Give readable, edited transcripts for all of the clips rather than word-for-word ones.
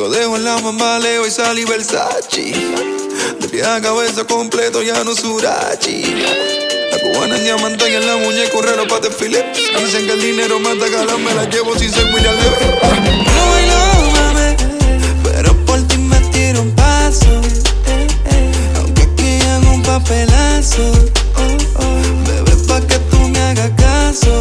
Lo dejo en la mamá, Leo y Sally Versace. De pie a cabeza completo, ya no surachi. La cubana en diamante y en la muñeca un reloj pa' desfile. Dicen que el dinero mata, galas me la llevo sin ser William Levy. No bailo, mami, pero por ti me tiro un paso. Aunque aquí hago un papelazo. Bebé, pa' que tú me hagas caso.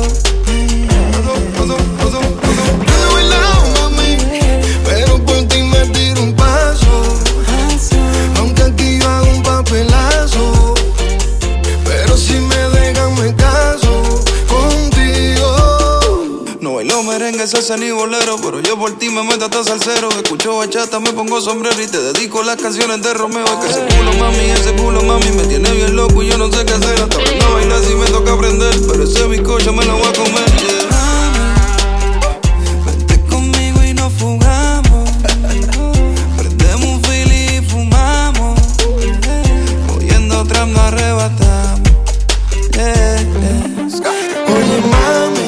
Merengue, salsa ni bolero, pero yo por ti me meto hasta salsero. Escucho bachata, me pongo sombrero y te dedico las canciones de Romeo. Es que ese culo mami me tiene bien loco y yo no sé qué hacer. Hasta aprendo a bailar si me toca aprender, pero ese bizcocho me lo voy a comer, yeah. Vente conmigo y nos fugamos. Prendemos un fili y fumamos. Oyendo trap nos arrebatamos, yeah, yeah. Oye, mami,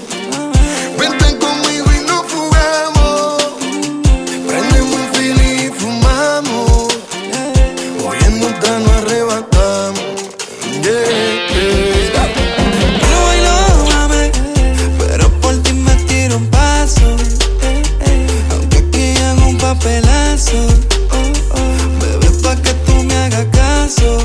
bebé, pa' que tú me hagas caso.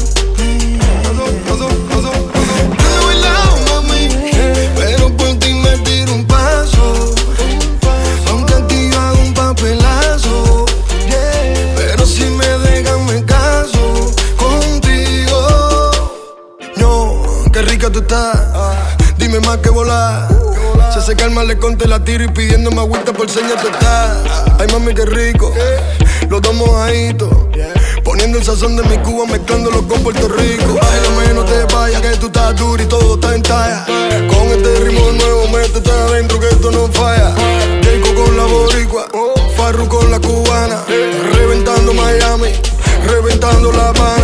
pero por ti me tiro un paso. Aunque aquí yo hago un papelazo, yeah. Pero si me dejan me caso contigo. No, qué rica tú estás. Dime más que volar. Se seca el malecón, te la tiro y pidiéndome agüita por señas tú estás. Ay, mami, qué rico. Los dos mojaditos. Poniendo el sazón de mi Cuba, mezclándolo con Puerto Rico. Ay, lo menos te vaya, que tú estás duro y todo está en talla. Con este ritmo nuevo, métete adentro que esto no falla. Jayco con la boricua, Farru con la cubana. Reventando Miami, reventando La Habana.